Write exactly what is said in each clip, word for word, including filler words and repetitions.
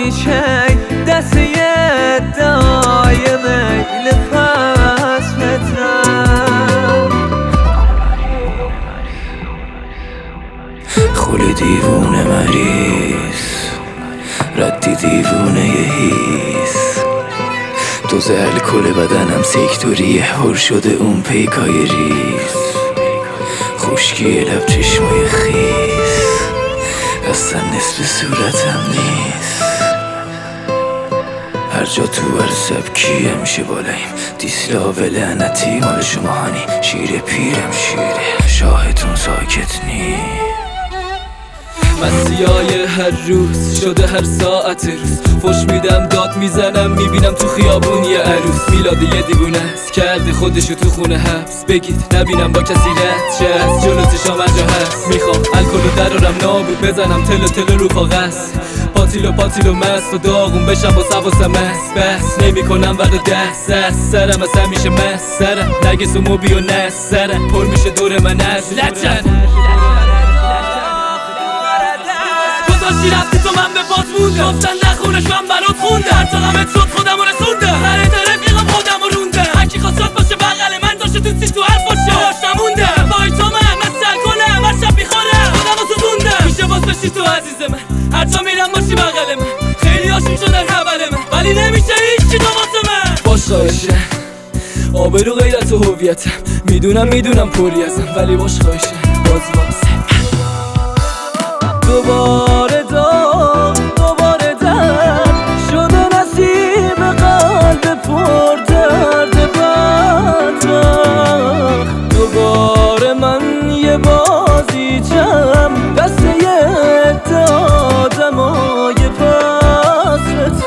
چی دست یه دای میل پس فترم خولی دیوونه مریض ردی دیوونه یه هیس دوز الکل بدنم سیکتوریه پر شده اون پیکای ریز خوشکی لب چشمای خیس اصلا نصف صورتم نیست هر جا تو هر سبکیه میشه بالایم دیسلاو لعنتی مال شما هانی شیر پیرم شیره شاهتون ساکت نی مسیای هر روز شده هر ساعت روز فش میدم داد میزنم میبینم تو خیابون یه عروس میلاد یه دیوونه است کرده خودشو تو خونه حبس بگید نبینم با کسی رد شه از جلو چشام انجا هست میخوام الکلو درارم نابود بزنم تلو تلو رو کاغذ پاتیلو پاتیلو مست و داغون بشم با سواسم مست بس نمیکنم ورد دست دست سرم از همیشه مست سرم نگس و موبی و نست سرم پر میشه دور من از لجن داشتی رفتی تو من به پات موندم گفتن نخونش من برات خوندم هر چقدر صد خودم رو رسوندم سر رفیقم خودم رو روندم هرکی خواستاد باشه بغل من داشته تو سی تو حرف باشه باش نموندم بای تو من من سر کنم هر شب میخورم خودم رو سوزوندم میشه باز بشی تو عزیز من هر جا میرم باشی بغل من خیلی هاشون شدن خبر من ولی نمیشه هیچی تو واسه من باش خواهشه آبرو غیرت و هویتم میدونم میدونم پری ازم ولی باش خواهشه باز واسه دوباره دار دوباره درد شده نصیب قلب پر درد بدبخت دوباره من یه بازیچم دست یه دادم و یه پس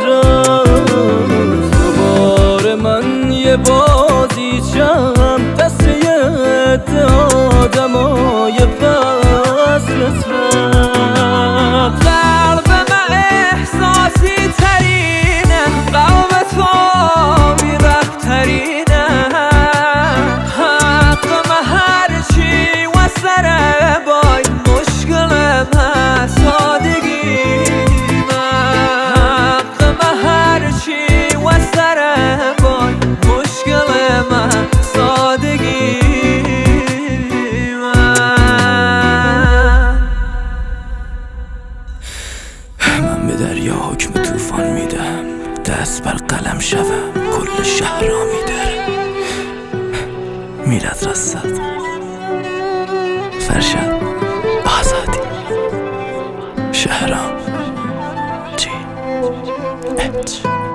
فترم دوباره من یه بازیچم دست یه دادم و یه پس فترم قلب من احساسی ترینه قلب تو بی‌رحم ترینه حق من هرچی و سر بای مشکل من سادگی من حق من هرچی و سر بای مشکل من سادگی من به دریا حکم طوفان میدم دست بر قلم شوم کل شهر را میدرم میلاد رصد فرشاد آزادی شهرام جی اچ